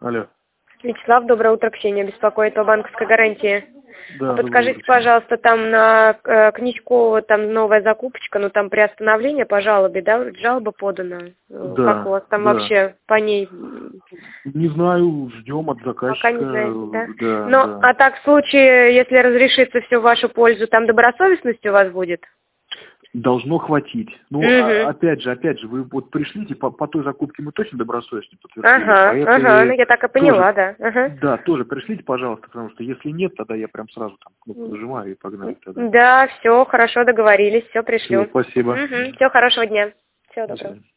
Алло. Вячеслав, доброе утро, Ксения беспокоит о банковской гарантии. Да, Подскажите, пожалуйста, там на Князькова там новая закупочка, но там приостановление по жалобе, да, жалоба подана. Да, Как у вас там вообще по ней? Не знаю, ждем от заказчика. Пока не знаете, да? Да, Но, да. а так в случае, если разрешится все в вашу пользу, там добросовестность у вас будет? Должно хватить. Ну, опять же, вы вот пришлите, по той закупке мы точно добросовестно подтвердили. Ага, ну я так и поняла, тоже, да. Ага. Да, тоже пришлите, пожалуйста, потому что если нет, тогда я прям сразу там кнопку нажимаю и погнали тогда. Да, все, хорошо, договорились, все, пришлю. Всё, спасибо. Всего хорошего дня. Всего До доброго. свидания.